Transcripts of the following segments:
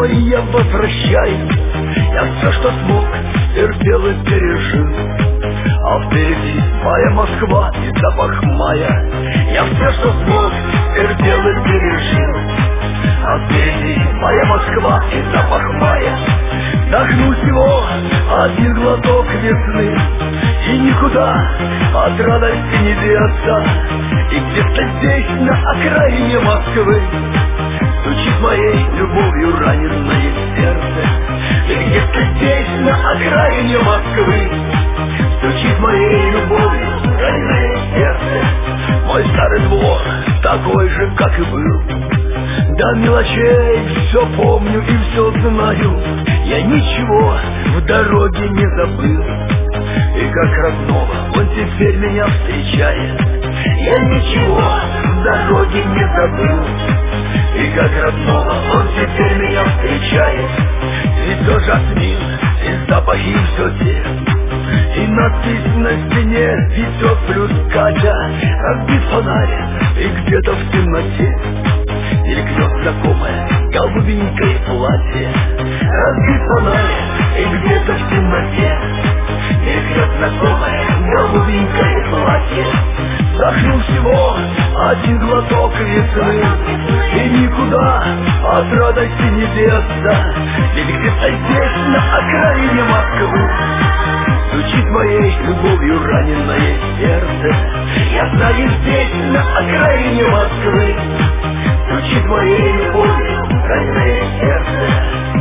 домой я возвращаюсь. Я все, что смог, терпел и пережил. А впереди моя Москва и запах мая. Я все, что смог, терпел и пережил. А впереди моя Москва и запах мая. Вдохну всего один глоток весны, и никуда от радости не деться. И где-то здесь, на окраине Москвы, стучит моей любовью раненое сердце. И где-то здесь, на окраине Москвы, стучит моей любовью раненое сердце. Мой старый двор такой же, как и был. До мелочей все помню и все знаю. Я ничего в дороге не забыл. И как родного он теперь меня встречает. Я ничего в дороге не забыл. И как родного он теперь меня встречает. Цветет жасмин и запахи все те. И надпись на стене Витек плюс Катя. Разбит фонарь и где-то в темноте мелькнет знакомое голубенькое платье. Разбит фонарь и где-то в темноте мелькнет знакомое голубенькое платье. Вдохну всего один глоток весны, и никуда от радости не деться. Ведь где-то здесь, на окраине Москвы, стучит моей любовью раненое сердце. Я знаю, здесь, на окраине Москвы, стучит моей любовью раненое сердце.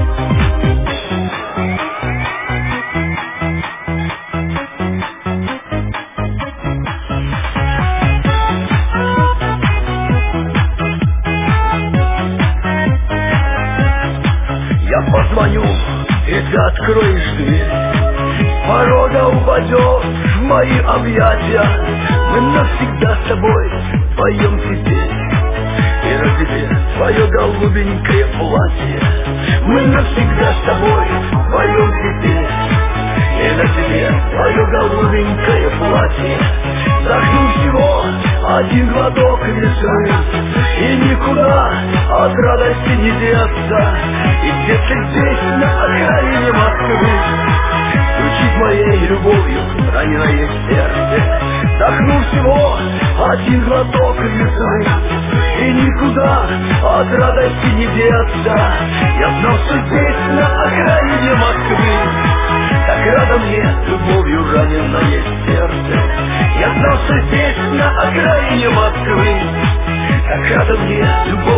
Я позвоню, и ты откроешь дверь. С порога упадешь в мои объятия. Мы навсегда с тобой поем теперь. И на тебе твое голубенькое платье. Мы навсегда с тобой поем теперь. И на тебе твое голубенькое платье. Вдохну всего один глоток весны, и никуда от радости не деться. И где-то здесь, на окраине Москвы, стучит моей любовью раненое сердце. Вдохну всего один глоток весны, и никуда от радости не деться. Я знал, что здесь, на окраине Москвы, так рядом мне любовью раненое сердце. Я знал, что здесь, на окраине Москвы, так рядом мне любовью